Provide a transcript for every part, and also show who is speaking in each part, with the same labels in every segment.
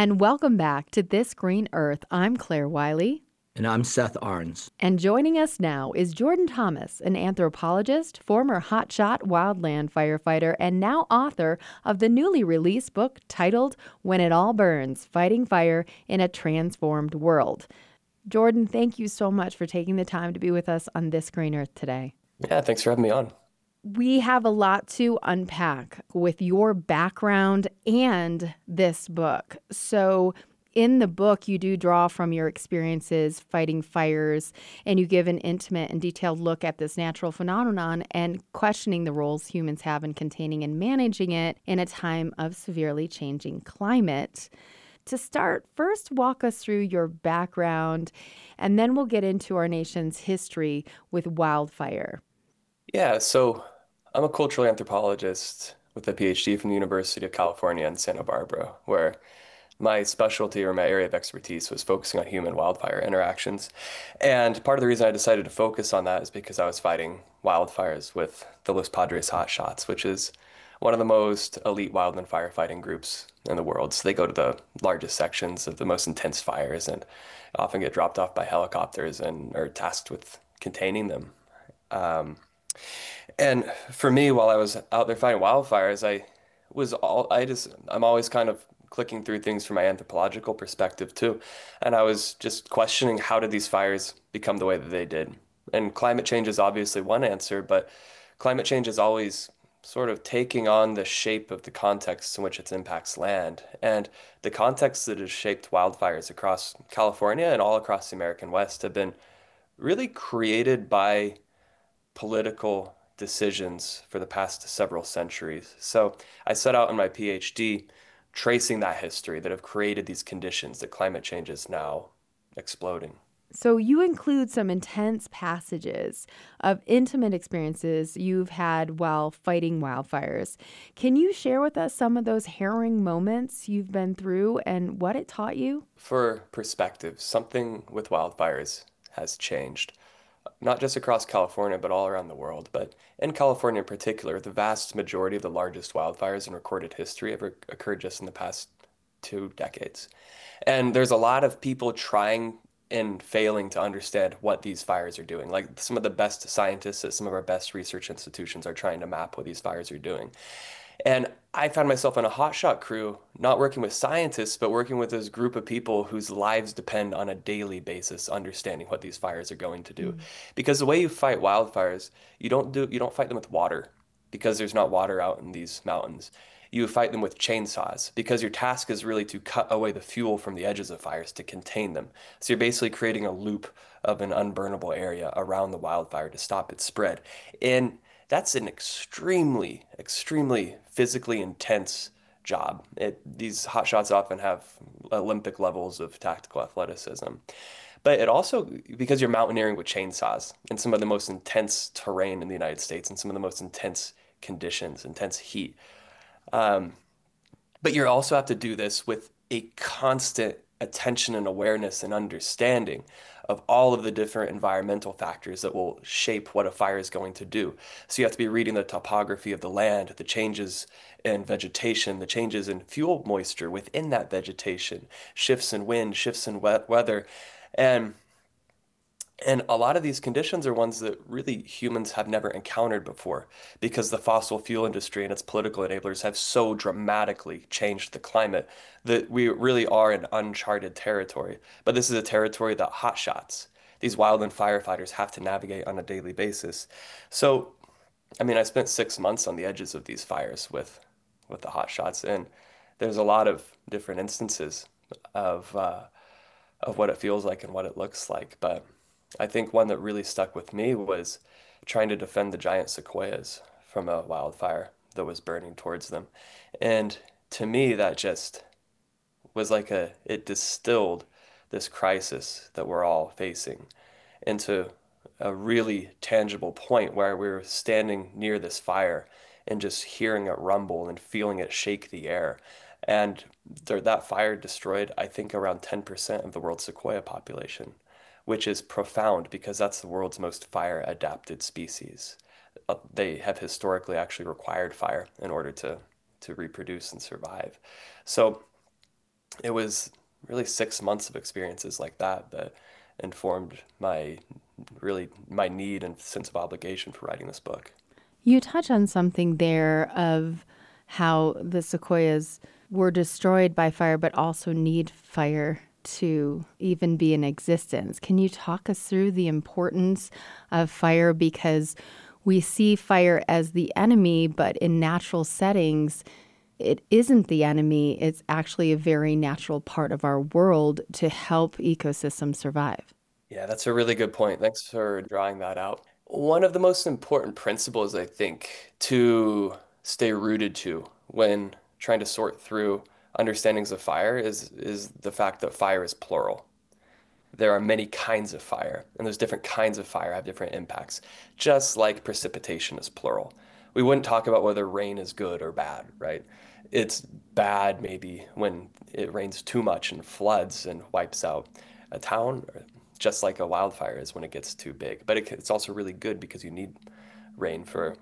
Speaker 1: and welcome back to This Green Earth. I'm Claire Wiley.
Speaker 2: And I'm Seth Arns.
Speaker 1: And joining us now is Jordan Thomas, an anthropologist, former hotshot wildland firefighter, and now author of the newly released book titled When It All Burns, Fighting Fire in a Transformed World. Jordan, thank you so much for taking the time to be with us on This Green Earth today.
Speaker 3: Yeah, thanks for having me on.
Speaker 1: We have a lot to unpack with your background and this book. So in the book, you do draw from your experiences fighting fires, and you give an intimate and detailed look at this natural phenomenon and questioning the roles humans have in containing and managing it in a time of severely changing climate. To start, first walk us through your background, and then we'll get into our nation's history with wildfire.
Speaker 3: Yeah, so I'm a cultural anthropologist with a PhD from the University of California in Santa Barbara, where my specialty or my area of expertise was focusing on human wildfire interactions. And part of the reason I decided to focus on that is because I was fighting wildfires with the Los Padres Hotshots, which is one of the most elite wildland firefighting groups in the world. So they go to the largest sections of the most intense fires and often get dropped off by helicopters and are tasked with containing them. And for me, while I was out there fighting wildfires, I'm always kind of clicking through things from my anthropological perspective too. And I was just questioning, how did these fires become the way that they did? And climate change is obviously one answer, but climate change is always sort of taking on the shape of the context in which it impacts land. And the context that has shaped wildfires across California and all across the American West have been really created by political decisions for the past several centuries. So I set out in my PhD tracing that history that have created these conditions that climate change is now exploding.
Speaker 1: So you include some intense passages of intimate experiences you've had while fighting wildfires. Can you share with us some of those harrowing moments you've been through and what it taught you?
Speaker 3: For perspective, something with wildfires has changed, not just across California, but all around the world. But in California in particular, the vast majority of the largest wildfires in recorded history have occurred just in the past 2 decades. And there's a lot of people trying and failing to understand what these fires are doing. Like some of the best scientists at some of our best research institutions are trying to map what these fires are doing. And I found myself on a hotshot crew, not working with scientists, but working with this group of people whose lives depend on a daily basis understanding what these fires are going to do. Because the way you fight wildfires, you don't fight them with water, because there's not water out in these mountains. You fight them with chainsaws, because your task is really to cut away the fuel from the edges of fires to contain them. So you're basically creating a loop of an unburnable area around the wildfire to stop its spread. And that's an extremely, extremely physically intense job. These hotshots often have Olympic levels of tactical athleticism. But it also, because you're mountaineering with chainsaws in some of the most intense terrain in the United States and some of the most intense conditions, intense heat. But you also have to do this with a constant attention and awareness and understanding of all of the different environmental factors that will shape what a fire is going to do. So you have to be reading the topography of the land, the changes in vegetation, the changes in fuel moisture within that vegetation, shifts in wind, shifts in weather. And a lot of these conditions are ones that really humans have never encountered before, because the fossil fuel industry and its political enablers have so dramatically changed the climate that we really are in uncharted territory. But this is a territory that hotshots, these wildland firefighters, have to navigate on a daily basis. So, I mean, I spent 6 months on the edges of these fires with the hotshots, and there's a lot of different instances of what it feels like and what it looks like. But I think one that really stuck with me was trying to defend the giant sequoias from a wildfire that was burning towards them. And to me, that just was like it distilled this crisis that we're all facing into a really tangible point where we were standing near this fire and just hearing it rumble and feeling it shake the air. And that fire destroyed, I think, around 10% of the world's sequoia population, which is profound because that's the world's most fire adapted species. They have historically actually required fire in order to reproduce and survive. So it was really 6 months of experiences like that that informed my need and sense of obligation for writing this book.
Speaker 1: You touch on something there of how the sequoias were destroyed by fire, but also need fire to even be in existence. Can you talk us through the importance of fire? Because we see fire as the enemy, but in natural settings, it isn't the enemy. It's actually a very natural part of our world to help ecosystems survive.
Speaker 3: Yeah, that's a really good point. Thanks for drawing that out. One of the most important principles, I think, to stay rooted to when trying to sort through understandings of fire is the fact that fire is plural. There are many kinds of fire, and those different kinds of fire have different impacts, just like precipitation is plural. We wouldn't talk about whether rain is good or bad, right? It's bad maybe when it rains too much and floods and wipes out a town, just like a wildfire is when it gets too big. But it's also really good because you need rain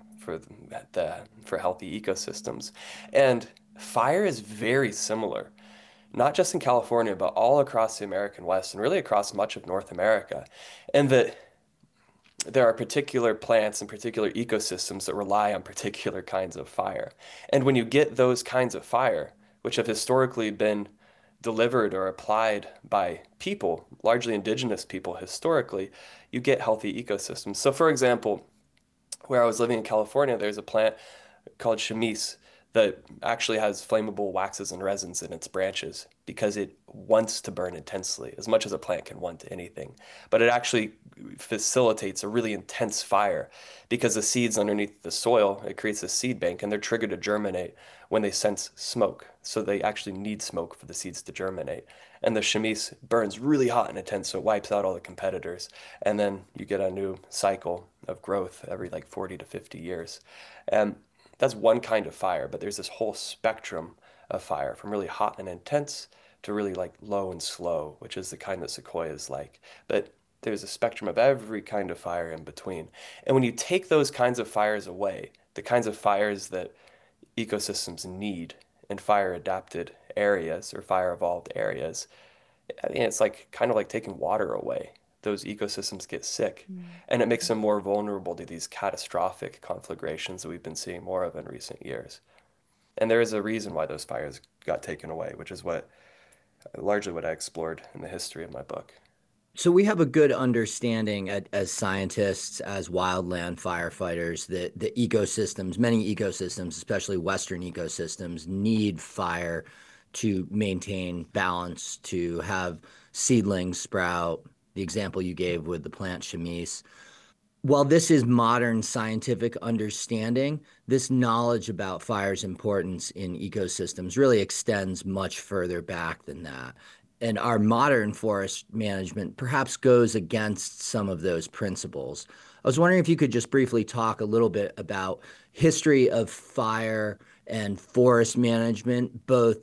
Speaker 3: for healthy ecosystems. And fire is very similar, not just in California, but all across the American West and really across much of North America. And that there are particular plants and particular ecosystems that rely on particular kinds of fire. And when you get those kinds of fire, which have historically been delivered or applied by people, largely indigenous people historically, you get healthy ecosystems. So, for example, where I was living in California, there's a plant called chamise that actually has flammable waxes and resins in its branches because it wants to burn intensely, as much as a plant can want anything. But it actually facilitates a really intense fire because the seeds underneath the soil, it creates a seed bank, and they're triggered to germinate when they sense smoke. So they actually need smoke for the seeds to germinate. And the chamise burns really hot and intense, so it wipes out all the competitors. And then you get a new cycle of growth every like 40 to 50 years. And that's one kind of fire, but there's this whole spectrum of fire from really hot and intense to really like low and slow, which is the kind that sequoias like. But there's a spectrum of every kind of fire in between. And when you take those kinds of fires away, the kinds of fires that ecosystems need in fire adapted areas or fire evolved areas, I mean, it's like kind of like taking water away. Those ecosystems get sick, and it makes them more vulnerable to these catastrophic conflagrations that we've been seeing more of in recent years. And there is a reason why those fires got taken away, which is what largely what I explored in the history of my book.
Speaker 2: So we have a good understanding as scientists, as wildland firefighters, that the ecosystems, many ecosystems, especially Western ecosystems, need fire to maintain balance, to have seedlings sprout. The example you gave with the plant chamise. While this is modern scientific understanding, this knowledge about fire's importance in ecosystems really extends much further back than that. And our modern forest management perhaps goes against some of those principles. I was wondering if you could just briefly talk a little bit about history of fire and forest management, both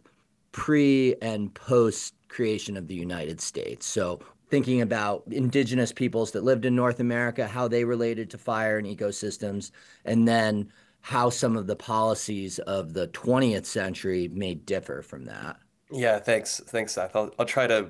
Speaker 2: pre and post creation of the United States. So thinking about indigenous peoples that lived in North America, how they related to fire and ecosystems, and then how some of the policies of the 20th century may differ from that.
Speaker 3: Yeah, thanks, Seth. I'll try to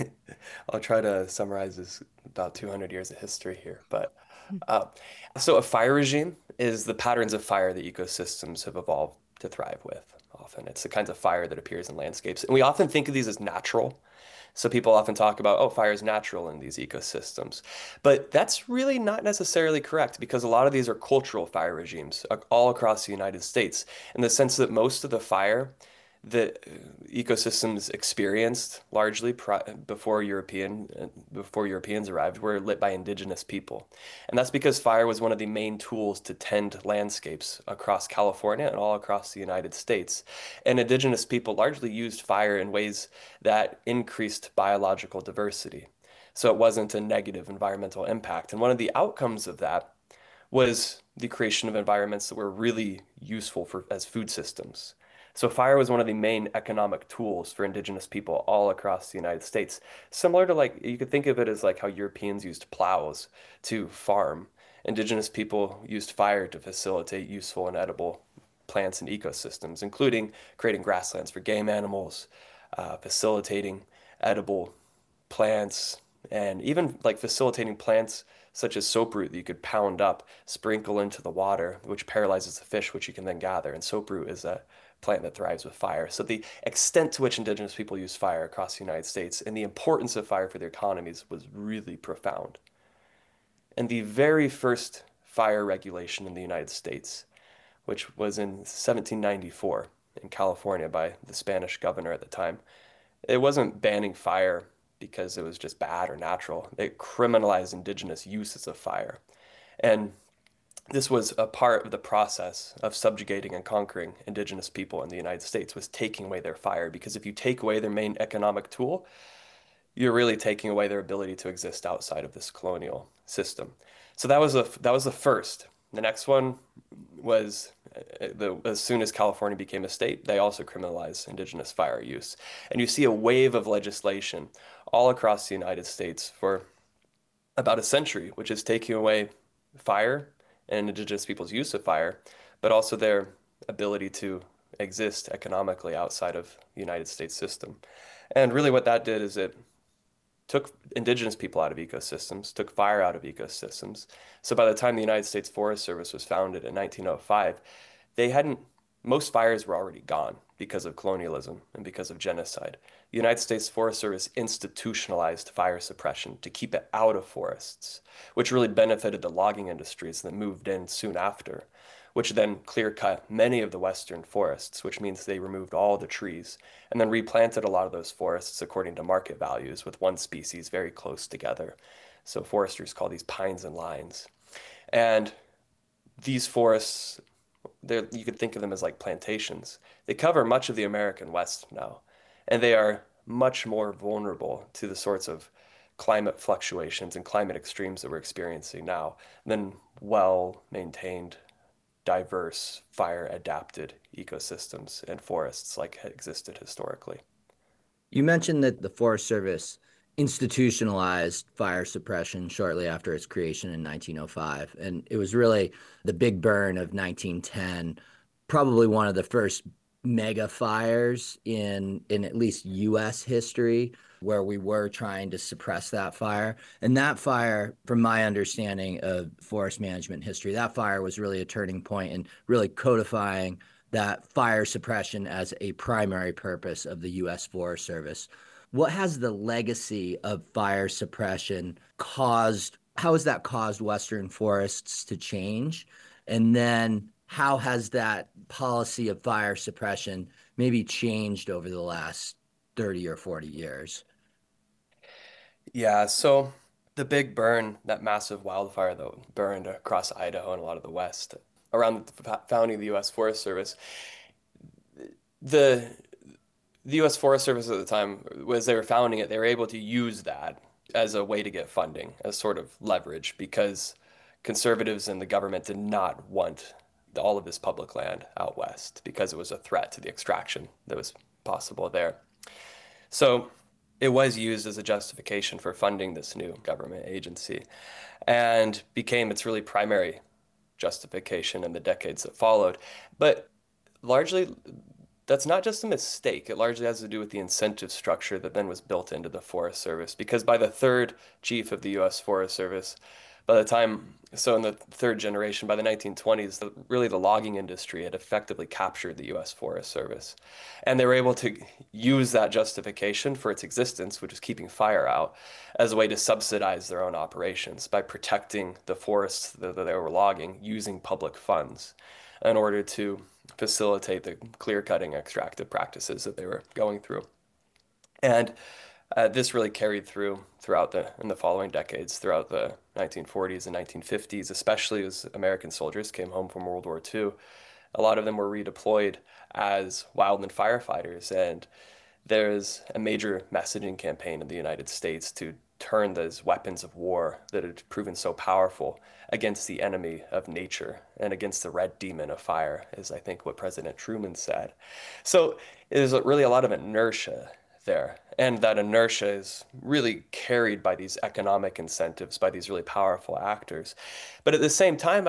Speaker 3: I'll try to summarize this about 200 years of history here. But uh, so a fire regime is the patterns of fire that ecosystems have evolved to thrive with. Often it's the kinds of fire that appears in landscapes, and we often think of these as natural. So people often talk about, oh, fire is natural in these ecosystems. But that's really not necessarily correct because a lot of these are cultural fire regimes all across the United States in the sense that most of the fire that ecosystems experienced largely before Europeans arrived were lit by indigenous people. And that's because fire was one of the main tools to tend landscapes across California and all across the United States. And indigenous people largely used fire in ways that increased biological diversity. So it wasn't a negative environmental impact. And one of the outcomes of that was the creation of environments that were really useful for as food systems. So fire was one of the main economic tools for indigenous people all across the United States. Similar to like you could think of it as like how Europeans used plows to farm. Indigenous people used fire to facilitate useful and edible plants and ecosystems, including creating grasslands for game animals, facilitating edible plants, and even like facilitating plants such as soaproot that you could pound up, sprinkle into the water, which paralyzes the fish, which you can then gather. And soaproot is a plant that thrives with fire. So the extent to which indigenous people use fire across the United States and the importance of fire for their economies was really profound. And the very first fire regulation in the United States, which was in 1794 in California by the Spanish governor at the time, it wasn't banning fire because it was just bad or natural. It criminalized indigenous uses of fire. And this was a part of the process of subjugating and conquering indigenous people in the United States, was taking away their fire. Because if you take away their main economic tool, you're really taking away their ability to exist outside of this colonial system. So that was the first. The next one was as soon as California became a state, they also criminalized indigenous fire use. And you see a wave of legislation all across the United States for about a century, which is taking away fire and indigenous people's use of fire, but also their ability to exist economically outside of the United States system. And really what that did is it took indigenous people out of ecosystems, took fire out of ecosystems. So by the time the United States Forest Service was founded in 1905, most fires were already gone because of colonialism and because of genocide. The United States Forest Service institutionalized fire suppression to keep it out of forests, which really benefited the logging industries that moved in soon after, which then clear-cut many of the western forests, which means they removed all the trees and then replanted a lot of those forests according to market values with one species very close together. So foresters call these pines and lines. And these forests, you could think of them as like plantations. They cover much of the American West now, and they are much more vulnerable to the sorts of climate fluctuations and climate extremes that we're experiencing now than well-maintained, diverse, fire-adapted ecosystems and forests like had existed historically.
Speaker 2: You mentioned that the Forest Service institutionalized fire suppression shortly after its creation in 1905. And it was really the big burn of 1910, probably one of the first mega fires in at least U.S. history, where we were trying to suppress that fire. And that fire, from my understanding of forest management history, that fire was really a turning point in really codifying that fire suppression as a primary purpose of the U.S. Forest Service. What has the legacy of fire suppression caused? How has that caused Western forests to change? And then how has that policy of fire suppression maybe changed over the last 30 or 40 years?
Speaker 3: Yeah, so the big burn, that massive wildfire that burned across Idaho and a lot of the West around the founding of the U.S. Forest Service, the the U.S. Forest Service at the time, as they were founding it, they were able to use that as a way to get funding, as sort of leverage, because conservatives and the government did not want all of this public land out west because it was a threat to the extraction that was possible there. So it was used as a justification for funding this new government agency and became its really primary justification in the decades that followed. But largely, that's not just a mistake. It largely has to do with the incentive structure that then was built into the Forest Service. Because by the third chief of the U.S. Forest Service, by the time, so in the third generation, by the 1920s, really the logging industry had effectively captured the U.S. Forest Service. And they were able to use that justification for its existence, which is keeping fire out, as a way to subsidize their own operations by protecting the forests that they were logging using public funds in order to facilitate the clear-cutting extractive practices that they were going through. And this really carried throughout in the following decades, throughout the 1940s and 1950s, especially as American soldiers came home from World War II. A lot of them were redeployed as wildland firefighters, and there's a major messaging campaign in the United States to turn those weapons of war that had proven so powerful against the enemy of nature and against the red demon of fire, is I think what President Truman said. So there's really a lot of inertia there. And that inertia is really carried by these economic incentives, by these really powerful actors. But at the same time,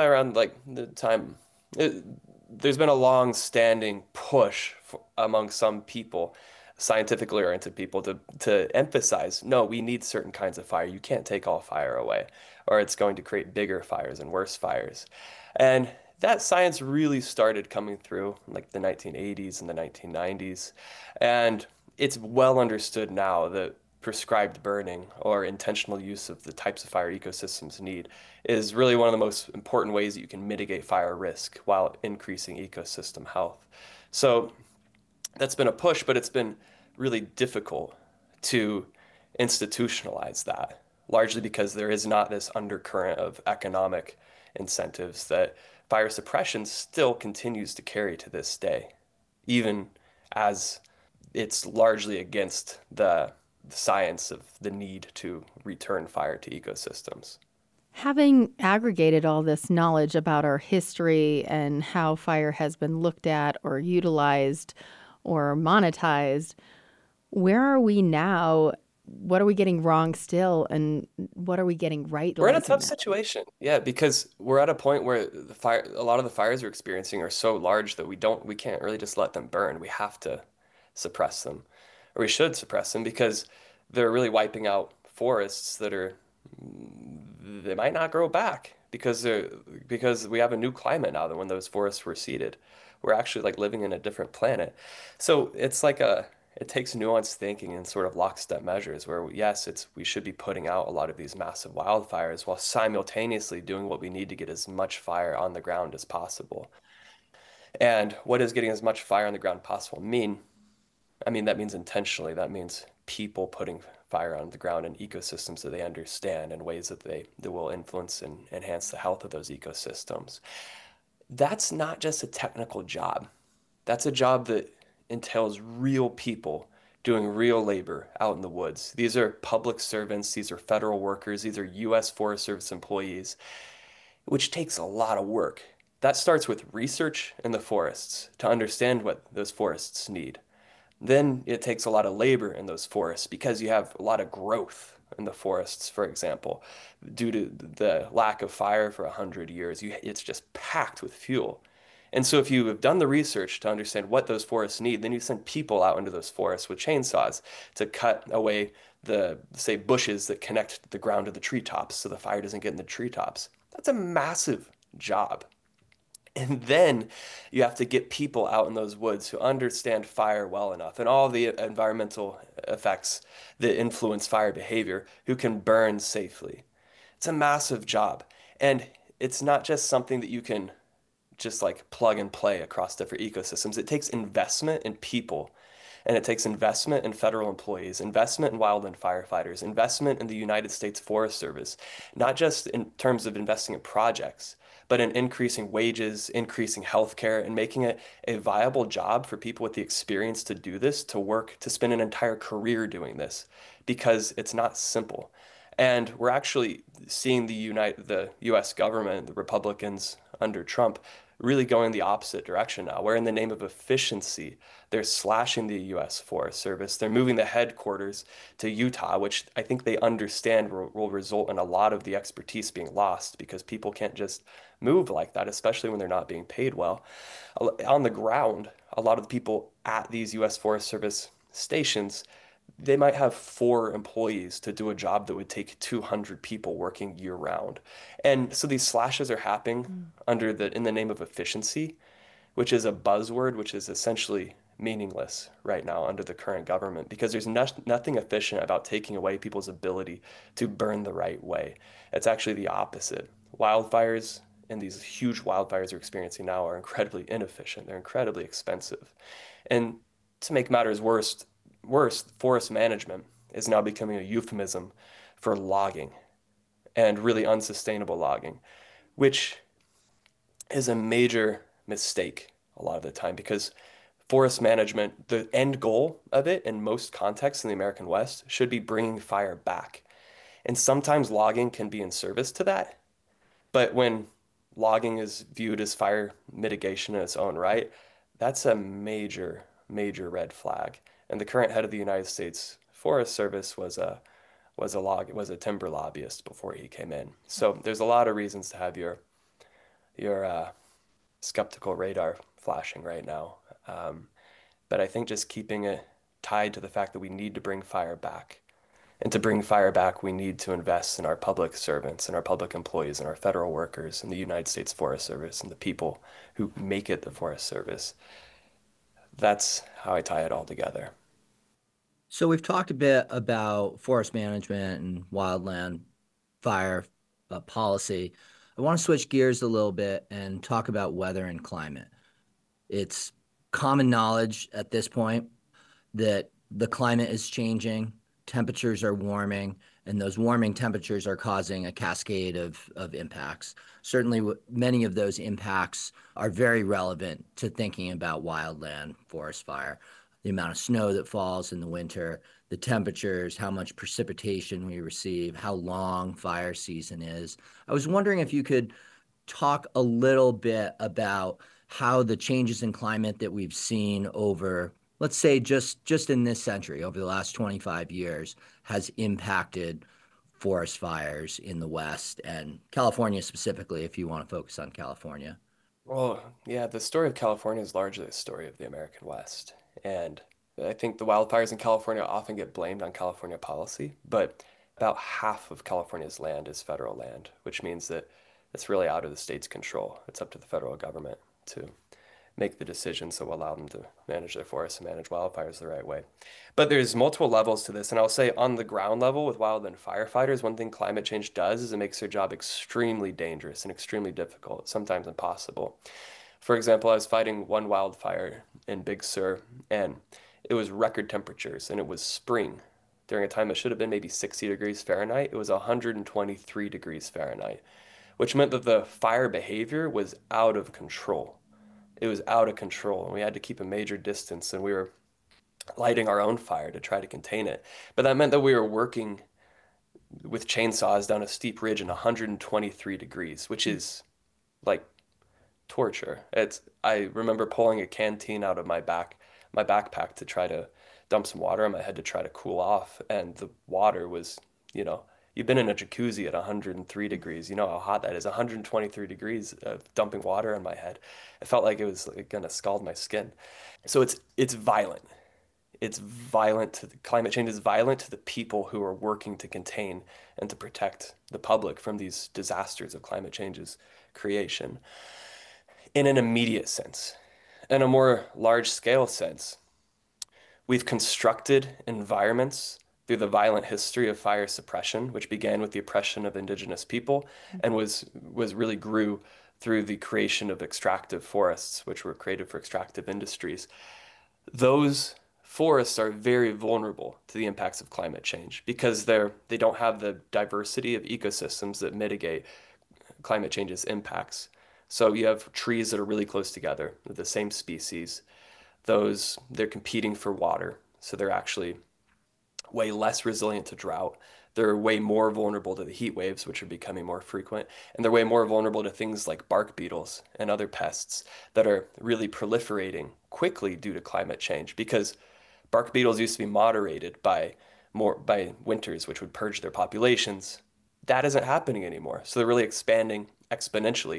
Speaker 3: there's been a long-standing push among some people scientifically oriented people to emphasize, no, we need certain kinds of fire. You can't take all fire away, or it's going to create bigger fires and worse fires. And that science really started coming through in like the 1980s and the 1990s. And it's well understood now that prescribed burning or intentional use of the types of fire ecosystems need is really one of the most important ways that you can mitigate fire risk while increasing ecosystem health. So that's been a push, but it's been really difficult to institutionalize that, largely because there is not this undercurrent of economic incentives that fire suppression still continues to carry to this day, even as it's largely against the science of the need to return fire to ecosystems.
Speaker 1: Having aggregated all this knowledge about our history and how fire has been looked at or utilized or monetized, where are we now? What are we getting wrong still? And what are we getting right
Speaker 3: We're in a
Speaker 1: utilizing
Speaker 3: tough
Speaker 1: that?
Speaker 3: situation. Yeah, because we're at a point where a lot of the fires we're experiencing are so large that we can't really just let them burn. We have to suppress them, or we should suppress them because they're really wiping out forests they might not grow back because we have a new climate now than when those forests were seeded. We're actually like living in a different planet. So it's like it takes nuanced thinking and sort of lockstep measures where yes, we should be putting out a lot of these massive wildfires while simultaneously doing what we need to get as much fire on the ground as possible. And what does getting as much fire on the ground possible mean? I mean, that means intentionally. That means people putting fire on the ground in ecosystems that they understand in ways that will influence and enhance the health of those ecosystems. That's not just a technical job. That's a job that entails real people doing real labor out in the woods. These are public servants, these are federal workers, these are U.S. Forest Service employees, which takes a lot of work. That starts with research in the forests to understand what those forests need. Then it takes a lot of labor in those forests because you have a lot of growth in the forests, for example, due to the lack of fire for 100 years. It's just packed with fuel. And so if you have done the research to understand what those forests need, then you send people out into those forests with chainsaws to cut away the, say, bushes that connect the ground to the treetops so the fire doesn't get in the treetops. That's a massive job. And then you have to get people out in those woods who understand fire well enough and all the environmental effects that influence fire behavior who can burn safely. It's a massive job. And it's not just something that you can just like plug and play across different ecosystems. It takes investment in people, and it takes investment in federal employees, investment in wildland firefighters, investment in the United States Forest Service, not just in terms of investing in projects, but in increasing wages, increasing healthcare, and making it a viable job for people with the experience to do this, to work, to spend an entire career doing this, because it's not simple. And we're actually seeing the U.S. government, the Republicans under Trump, really going the opposite direction now, where in the name of efficiency, they're slashing the U.S. Forest Service. They're moving the headquarters to Utah, which I think they understand will result in a lot of the expertise being lost because people can't just move like that, especially when they're not being paid well. On the ground, a lot of the people at these U.S. Forest Service stations, they might have 4 employees to do a job that would take 200 people working year round. And so these slashes are happening in the name of efficiency, which is a buzzword, which is essentially meaningless right now under the current government because there's nothing efficient about taking away people's ability to burn the right way. It's actually the opposite. Wildfires and these huge wildfires we're experiencing now are incredibly inefficient. They're incredibly expensive. And to make matters worse, forest management is now becoming a euphemism for logging and really unsustainable logging, which is a major mistake a lot of the time because forest management, the end goal of it in most contexts in the American West should be bringing fire back. And sometimes logging can be in service to that. But when logging is viewed as fire mitigation in its own right, that's a major, major red flag. And the current head of the United States Forest Service was a timber lobbyist before he came in. So there's a lot of reasons to have your skeptical radar flashing right now. But I think just keeping it tied to the fact that we need to bring fire back. And to bring fire back, we need to invest in our public servants and our public employees and our federal workers and the United States Forest Service and the people who make it the Forest Service. That's how I tie it all together.
Speaker 2: So we've talked a bit about forest management and wildland fire policy. I want to switch gears a little bit and talk about weather and climate. It's common knowledge at this point that the climate is changing, temperatures are warming, and those warming temperatures are causing a cascade of impacts. Certainly, many of those impacts are very relevant to thinking about wildland forest fire. The amount of snow that falls in the winter, the temperatures, how much precipitation we receive, how long fire season is. I was wondering if you could talk a little bit about how the changes in climate that we've seen over, let's say, just in this century, over the last 25 years, has impacted forest fires in the West and California specifically, if you want to focus on California.
Speaker 3: Well, yeah, the story of California is largely a story of the American West. And I think the wildfires in California often get blamed on California policy, but about half of California's land is federal land, which means that it's really out of the state's control. It's up to the federal government to make the decisions that will allow them to manage their forests and manage wildfires the right way. But there's multiple levels to this. And I'll say on the ground level with wildland firefighters, one thing climate change does is it makes their job extremely dangerous and extremely difficult, sometimes impossible. For example, I was fighting one wildfire in Big Sur, and it was record temperatures, and it was spring during a time that should have been maybe 60 degrees Fahrenheit. It was 123 degrees Fahrenheit, which meant that the fire behavior was out of control. It was out of control, and we had to keep a major distance, and we were lighting our own fire to try to contain it. But that meant that we were working with chainsaws down a steep ridge in 123 degrees, which is like torture. I remember pulling a canteen out of my backpack to try to dump some water on my head to try to cool off, and the water was, you've been in a jacuzzi at 103 degrees. You know how hot that is. 123 degrees of dumping water on my head. It felt like it was gonna scald my skin. So it's violent. It's violent to the climate change is violent to the people who are working to contain and to protect the public from these disasters of climate change's creation. In an immediate sense, in a more large scale sense, we've constructed environments through the violent history of fire suppression, which began with the oppression of indigenous people and was really grew through the creation of extractive forests, which were created for extractive industries. Those forests are very vulnerable to the impacts of climate change because they don't have the diversity of ecosystems that mitigate climate change's impacts. So you have trees that are really close together, the same species. They're competing for water, so they're actually way less resilient to drought. They're way more vulnerable to the heat waves, which are becoming more frequent, and they're way more vulnerable to things like bark beetles and other pests that are really proliferating quickly due to climate change because bark beetles used to be moderated by winters, which would purge their populations. That isn't happening anymore. So they're really expanding exponentially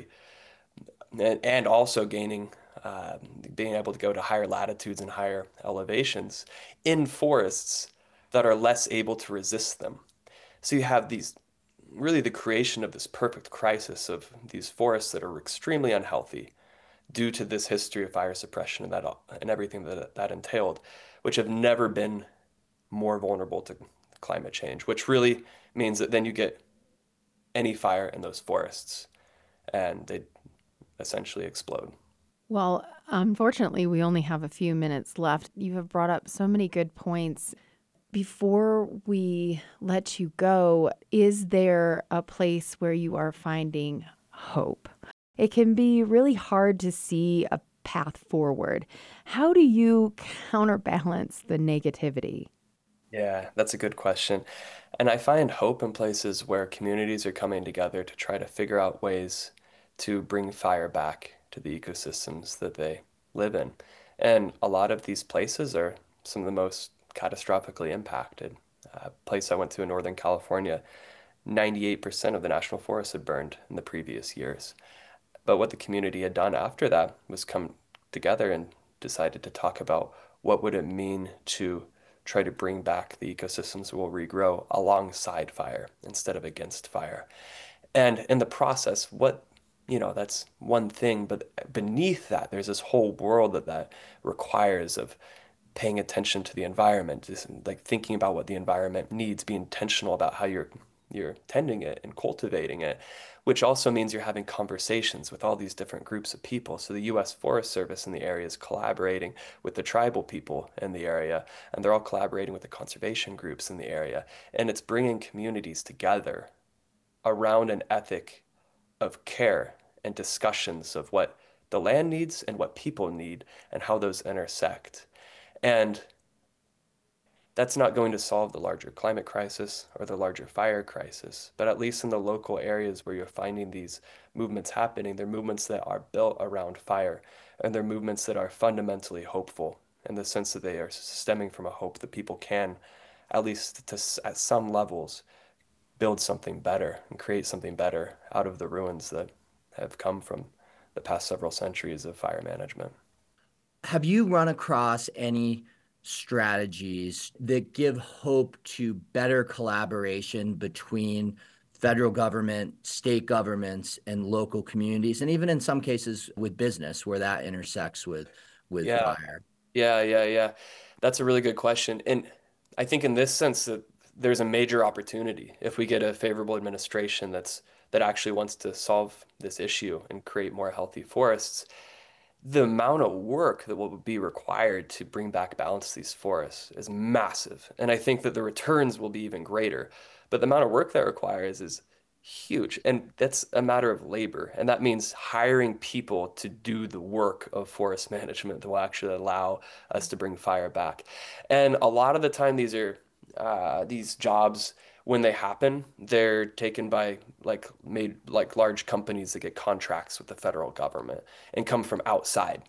Speaker 3: and also gaining, being able to go to higher latitudes and higher elevations in forests that are less able to resist them. So you have really the creation of this perfect crisis of these forests that are extremely unhealthy due to this history of fire suppression and everything that entailed, which have never been more vulnerable to climate change, which really means that then you get any fire in those forests and they essentially explode.
Speaker 1: Well, unfortunately, we only have a few minutes left. You have brought up so many good points. Before we let you go, is there a place where you are finding hope? It can be really hard to see a path forward. How do you counterbalance the negativity?
Speaker 3: Yeah, that's a good question. And I find hope in places where communities are coming together to try to figure out ways to bring fire back to the ecosystems that they live in. And a lot of these places are some of the most catastrophically impacted. A place I went to in Northern California, 98% of the national forest had burned in the previous years. But what the community had done after that was come together and decided to talk about what would it mean to try to bring back the ecosystems that will regrow alongside fire instead of against fire. And in the process, that's one thing, but beneath that, there's this whole world that requires of paying attention to the environment, just like thinking about what the environment needs, be intentional about how you're tending it and cultivating it, which also means you're having conversations with all these different groups of people. So the U.S. Forest Service in the area is collaborating with the tribal people in the area, and they're all collaborating with the conservation groups in the area. And it's bringing communities together around an ethic of care and discussions of what the land needs and what people need and how those intersect. And that's not going to solve the larger climate crisis or the larger fire crisis, but at least in the local areas where you're finding these movements happening, they're movements that are built around fire, and they're movements that are fundamentally hopeful in the sense that they are stemming from a hope that people can, at least at some levels, build something better and create something better out of the ruins that have come from the past several centuries of fire management.
Speaker 2: Have you run across any strategies that give hope to better collaboration between federal government, state governments, and local communities, and even in some cases with business where that intersects with
Speaker 3: Yeah,
Speaker 2: fire?
Speaker 3: yeah. That's a really good question. And I think in this sense that there's a major opportunity if we get a favorable administration that actually wants to solve this issue and create more healthy forests. The amount of work that will be required to bring back balance to these forests is massive. And I think that the returns will be even greater. But the amount of work that requires is huge. And that's a matter of labor. And that means hiring people to do the work of forest management that will actually allow us to bring fire back. And a lot of the time, these jobs, when they happen, they're taken by like large companies that get contracts with the federal government and come from outside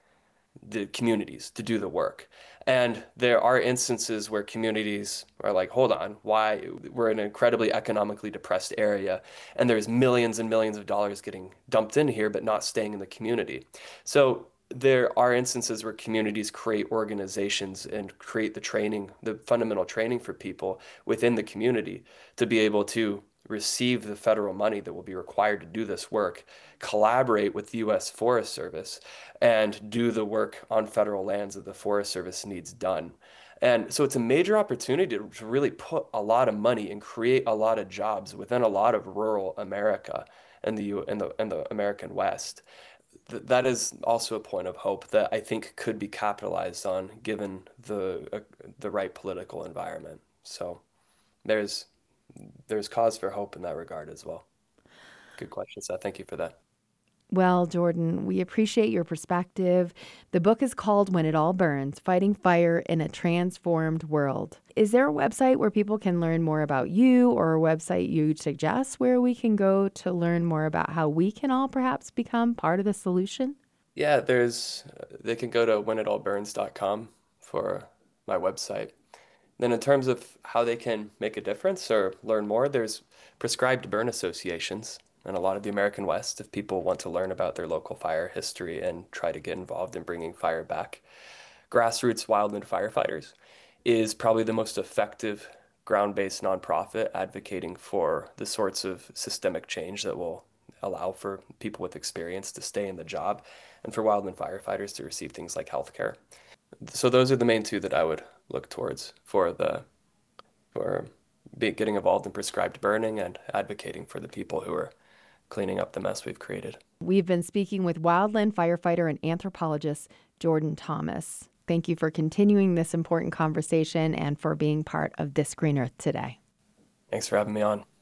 Speaker 3: the communities to do the work. And there are instances where communities are like, hold on, why we're in an incredibly economically depressed area and there's millions and millions of dollars getting dumped in here, but not staying in the community. So there are instances where communities create organizations and create the training, the fundamental training for people within the community to be able to receive the federal money that will be required to do this work, collaborate with the U.S. Forest Service, and do the work on federal lands that the Forest Service needs done. And so it's a major opportunity to really put a lot of money and create a lot of jobs within a lot of rural America and the American West. That is also a point of hope that I think could be capitalized on given the right political environment. So there's cause for hope in that regard as well. Good question, Seth. Thank you for that.
Speaker 1: Well, Jordan, we appreciate your perspective. The book is called When It All Burns, Fighting Fire in a Transformed World. Is there a website where people can learn more about you, or a website you'd suggest where we can go to learn more about how we can all perhaps become part of the solution?
Speaker 3: Yeah, they can go to whenitallburns.com for my website. Then in terms of how they can make a difference or learn more, there's prescribed burn associations in a lot of the American West if people want to learn about their local fire history and try to get involved in bringing fire back. Grassroots Wildland Firefighters is probably the most effective ground-based nonprofit advocating for the sorts of systemic change that will allow for people with experience to stay in the job and for wildland firefighters to receive things like healthcare. So those are the main two that I would look towards for getting involved in prescribed burning and advocating for the people who are cleaning up the mess we've created.
Speaker 1: We've been speaking with wildland firefighter and anthropologist Jordan Thomas. Thank you for continuing this important conversation and for being part of This Green Earth today.
Speaker 3: Thanks for having me on.